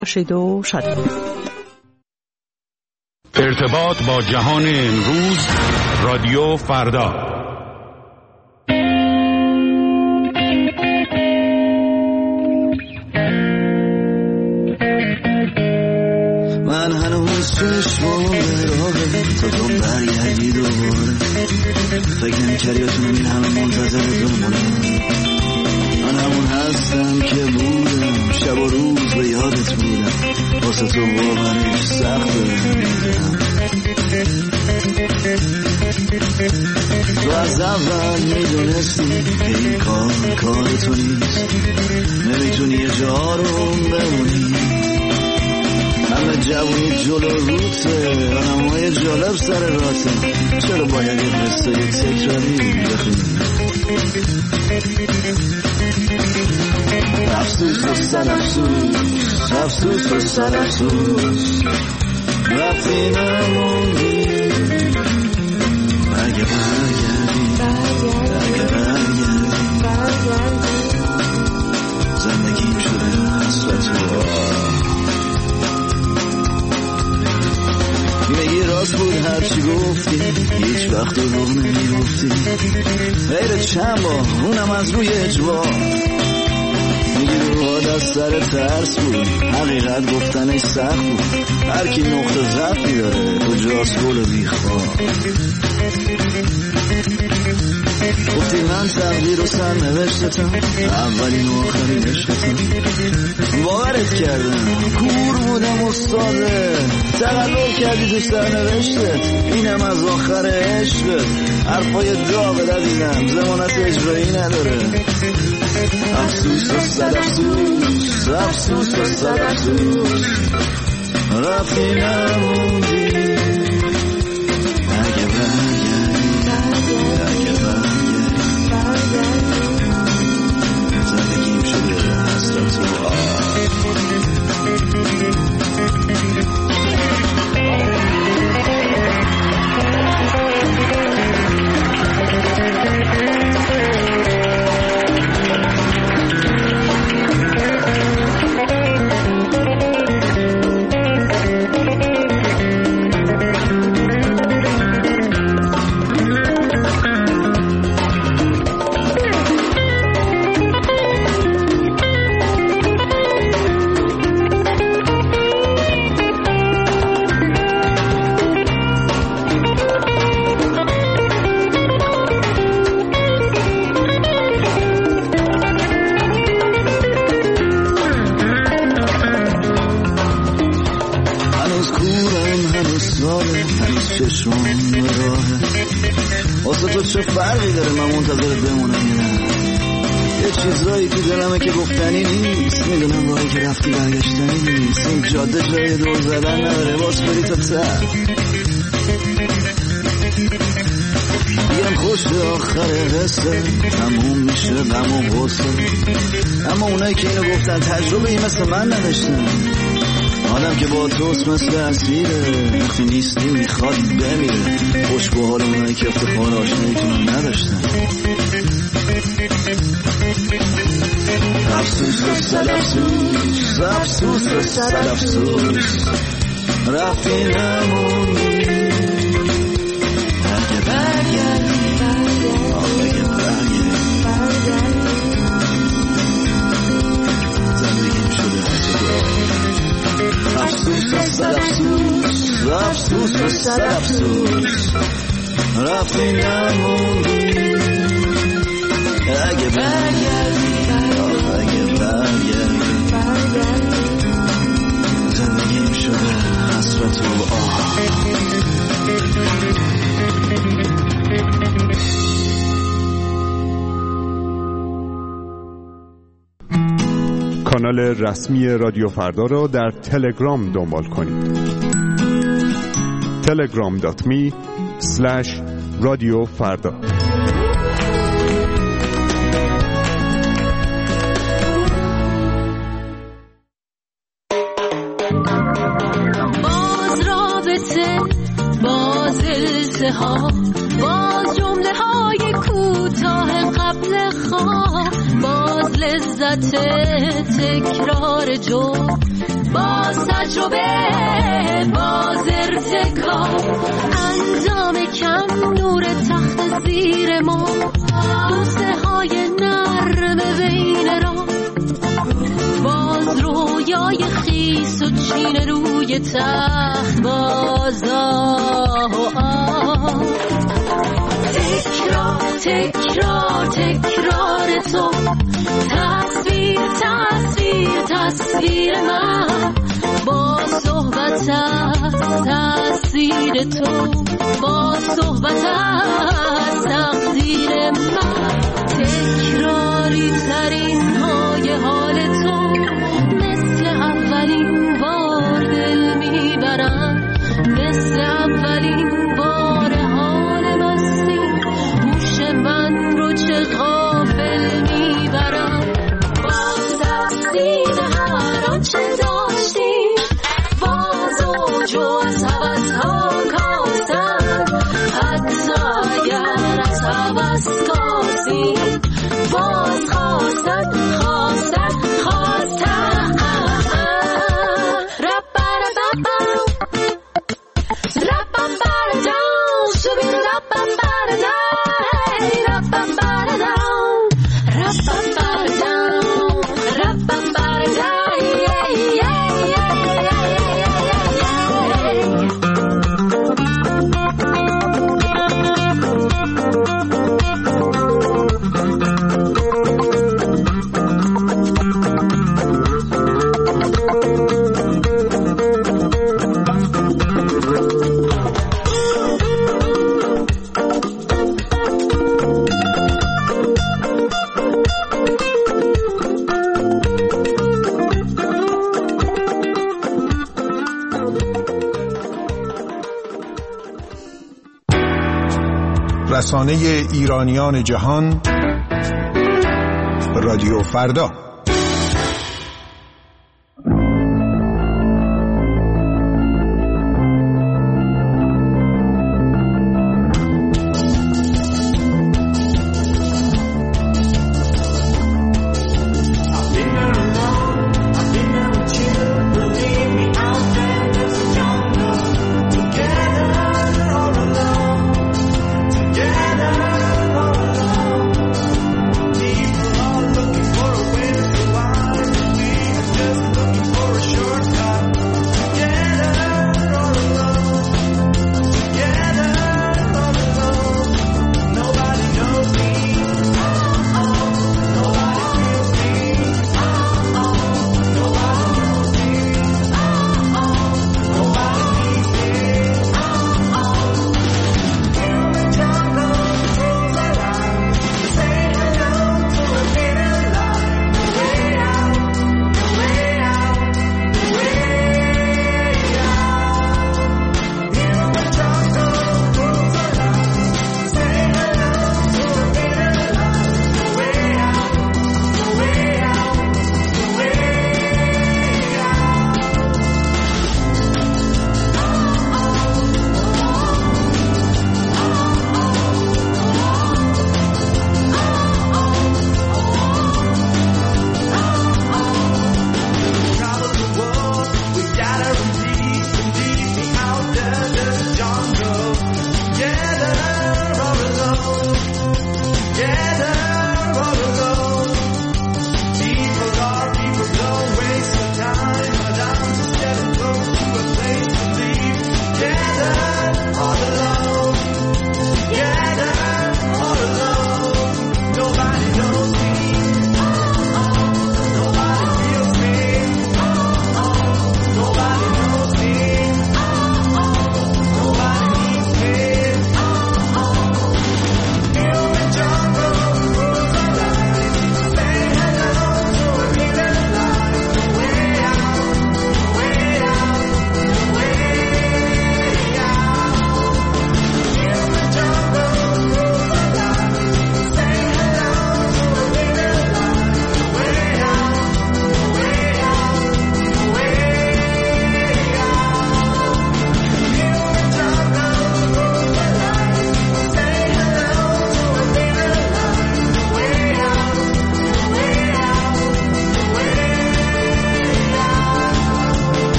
باشید و شاد. ارتباط با جهان امروز، رادیو فردا. من هنوز چشمام براغه تا برگردی دوباره. فکر نمی‌کردی بتونم این همه منتظر بمونم. من همون هستم که بودم، شب و روز به یادت بودم. واسه تو باورش سخته میدونم. تو از اول میدونستی که این کار تو نیست. نمیتونی یه جا رو بمونی. همه جوونی جلو روته، آدمای جالب سر راته. چرا باید یه قصه تکراری بخونی؟ افسوس و سر افسوس، افسوس و سر افسوس، رفتی نموندی. اگه برگردی، اگه برگردی، زندگیم شده حسرت و میگی راست بود هرچی گفتی، هیچ وقت رو نمیگفتی. غیر چند بار اونم از روی اجبار. میگی روحات از سر ترس بود، حقیقت گفتنش سخت بود. هر کی نقطه ضعفی داره کجاست گل بیخوار. گفتی من تقدیر و سرنوشتتم، اولین و آخرین عشقتم. باورت کردم، کور بودم استاده. تقلب کردی تو سرنوشتت، اینم از آخر عشقت. حرفای داغ دیدم، ضمانت اجرایی نداره. افسوس و سر افسوس، افسوس و سر افسوس، رفتی نموندی. اگه برگردی، اگه برگردی، زندگیم شده حسرت و چه فرقی داره من منتظرت بمونم یا نه؟ یه چیزایی تو دلمه که گفتنی نیست. میدونم راهی که رفتی برگشتنی نیست. این جاده جای دور زدن نداره، باز بری تا ته. بگم خوش به آخر قصه، تموم میشه غم و غصه. اما اونایی که اینو گفتن تجربه ای مثل من نداشتن. آدم که با توست مثل اسیره، وقتی نیستی میخواد بمیره. خوش به حال اونایی که افتخار آشناییتون نداشتن. افسوس و سر افسوس، افسوس و سر افسوس، رفتی نموندی. اگه برگردی، اگه برگردی، زندگیم شده افسوس و سر افسوس، افسوس و سر افسوس، رفتی نموندی. اگه برگردی، اگه برگردی، زندگیم شده حسرت و آه. کانال رسمی رادیو فردا را در تلگرام دنبال کنید. telegram.me/رادیو فردا. باز رابطه، باز التهاب، باز جمله های کوتاه قبل خواب، باز لذت تکرار جو، باز تجربه، باز ارتکاب، انجام کم، نور تخت زیر ما، بوسه های نرم بین را، باز رویای خیس و چین روی تخت، باز آه و آه، تکرار تکرار تکرار تو، تصویر تصویر تصویر من، با صحبت از تصویر تو، با صحبت از تقدیر من، تکراری ترین های حال تو، مثل اولین بار دل میبرم، مثل اولین بار حال مستی، هوش من رو چه غافل میبرم، باز تقدیم هر آنچه داشتیم، باز اوج و از حوضها کاستن، حتی اگر از حوض کاسیم، باز خواستن خواستن خواستن، رسانه ایرانیان جهان، رادیو فردا. Looking for a way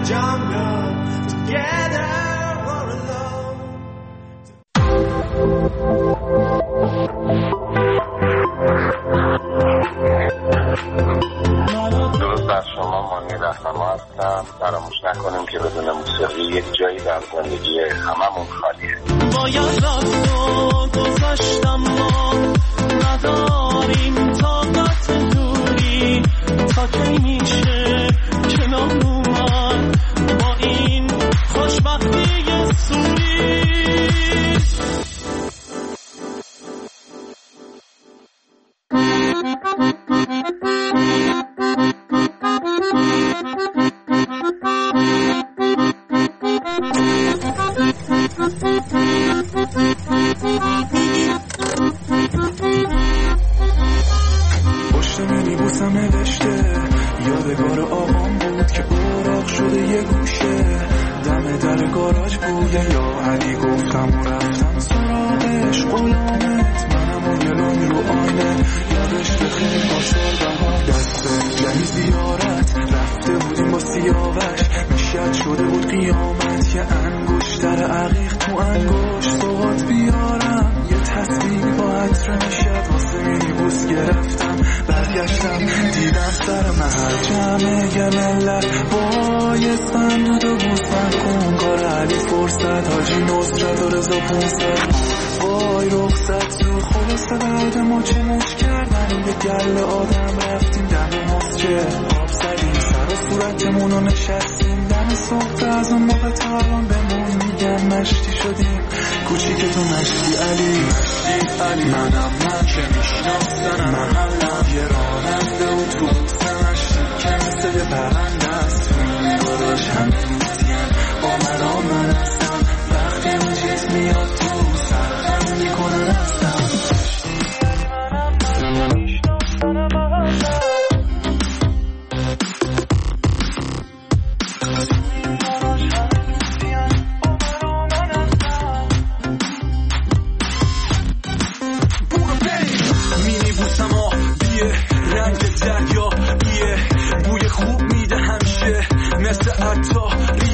درود بر شما، مانی رهنما هستم. فراموش نکنیم که بدون موسیقی یک جایی در زندگی هممون خالیه. باید رفت و گذاشتم ما نداریم طاقت دوری تا کی میشه کنار اومد با این خوشبختی سوری. پشت مینیبوسم نوشته یادگار آقام بود که اوراق شده یه گوشه دم در گاراژ بوده یا علی گفتم و رفتم سراغش غلامت منم و گلومی رو آینه یادش که خیلی باشار بها دست جنی زیارت رفته بودیم با سیاوش میشد شده بود قیامت یه انگشتر عقیق تو انگشت صحات بیارم یه تصویر با عطر میشد واسه مینیبوس گرفتم برگشتم دیدم سر محل جمعه گملت بایستن دودو بوسن کن کار علی فرصت حاجی نصرت و رضا 500 وای رخصت زود خلاصه بعد ما چه موش کردن به گل آدم رفتیم دم مسجد آب زدیم سر و صورتمونو نشستیم دم صبح از اون موقع تا الان بمون میگن مشتی شدیم کوچیک تو مشتی علی منم من که میشناختنم محلم یه راننده و تو بوسمشتی که مثل یه پرنده است تو این گاراژ همه میزیم آمدان من هستم وقتی اون چیز میاد تو سرخم میکنن هستم رنگ دریا بوی خوب میده همیشه مثل عطا